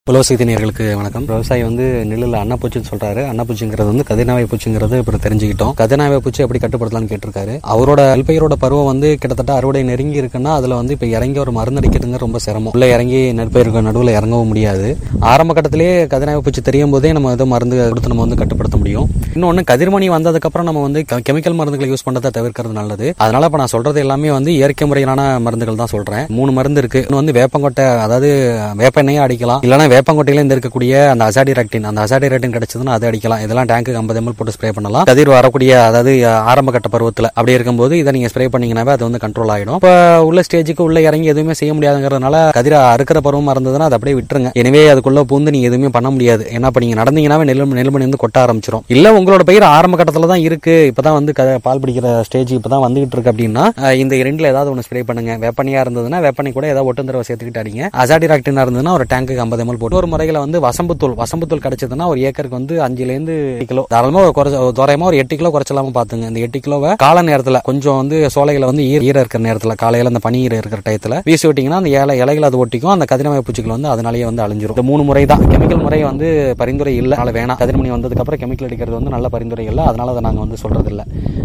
புலோசெய்தி நேயர்களுக்கு வணக்கம். விவசாயி நெல்லில் அன்னப்பூச்சின்னு சொல்றாரு. அன்னப்பூச்சிங்கிறது கதிர்நாவை பூச்சிங்கிறது இப்போ தெரிஞ்சுக்கிட்டோம். கதிர்நாவை பூச்சி எப்படி கட்டுப்படுத்தலாம்னு கேட்டிருக்காரு. அவரோட நெல்பயிரோட பருவம் கிட்டத்தட்ட அறுவடை நெருங்கி இருக்குன்னா அதுல இப்ப இறங்கி ஒரு மருந்து அடிக்கிறதுங்க ரொம்ப சிரமம். உள்ள இறங்கி நெற்பயிருக்கு நடுவில் இறங்கவும் முடியாது. ஆரம்ப கட்டத்திலேயே கதிர்நாவை பூச்சி தெரியும் போதே நம்ம மருந்து கொடுத்து நம்ம கட்டுப்படுத்த முடியும். இன்னொன்னு கதிர்மணி வந்ததுக்கு அப்புறம் நம்ம கெமிக்கல் மருந்துகளை யூஸ் பண்றதை தவிர்க்கிறது நல்லது. அதனால இப்ப நான் சொல்றது எல்லாமே இயற்கை முறையிலான மருந்துகள் தான் சொல்றேன். 3 மருந்து இருக்கு. இன்னும் வேப்பங்கொட்டை, அதாவது வேப்ப எண்ணெயை அடிக்கலாம். இல்லைன்னா வேப்பங்கொட்டையில இருக்கக்கூடிய அந்த அசாடிராக்டின் கிடைச்சதுன்னா அதை அடிக்கலாம். இதெல்லாம் டேங்க்கு 50 ml போட்டு ஸ்ப்ரே பண்ணலாம். கதிர் வரக்கூடிய, அதாவது ஆரம்ப கட்ட பருவத்தில் அப்படி இருக்கும்போது இதை நீங்க ஸ்ப்ரே பண்ணீங்கன்னாவே அது கண்ட்ரோல் ஆயிடும். இப்ப உள்ள ஸ்டேஜுக்கு உள்ள இறங்கி எதுவுமே செய்ய முடியாதுங்கிறதுனால கதிர அறுக்கிற பருவமா இருந்ததுன்னா அதை அப்படியே விட்டுருங்க. எனவே அதுக்குள்ள பூந்து நீங்க எதுவுமே பண்ண முடியாது. ஏன்னா இப்ப நீங்க நடந்தீங்கன்னாவே நெல்மணி கொட்ட ஆரம்பிச்சிடும். இல்ல உங்களோட பயிர் ஆரம்ப கட்டத்துல தான் இருக்கு, இப்பதான் பால் பிடிக்கிற ஸ்டேஜ் இப்பதான் வந்துகிட்டு இருக்கு அப்படின்னா இந்த 2ல ஏதாவது ஒன்று ஸ்ப்ரே பண்ணுங்க. வேப்பனியா இருந்ததுன்னா வேப்பனி கூட ஏதாவது ஒட்டுந்தரவை சேர்த்துக்கிட்டு அடிங்க. அசாடிராக்டினா இருந்ததுன்னா ஒரு டேங்க்கு 50 ml போட்டு. ஒரு முறையில வசம்புத்தூள் கிடைச்சதுன்னா ஒரு ஏக்கருக்கு 5 to 8 கிலோ தாராளமா தோராயமா ஒரு 8 கிலோ குறைச்சலாம பாத்துங்க. இந்த 8 கிலோவை கால நேரத்துல கொஞ்சம் சோலைகளை ஈர இருக்கிற நேரத்துல, காலையில அந்த பனி ஈர இருக்கிற டயத்துல வீசி விட்டீங்கன்னா அந்த இலைகள் அது ஒட்டிக்கும். அந்த கதிர்நாவை பூச்சிகள் அதனாலேயே அழிஞ்சிரும். இந்த 3 முறை தான். கெமிக்கல் முறை பரிந்துரை இல்ல, வேணாம். கதிர்மணி வந்ததுக்கு அப்புறம் கெமிக்கல் அடிக்கிறது நல்ல பரிந்துரை இல்ல. அதனால அதை நாங்க சொல்றது இல்ல.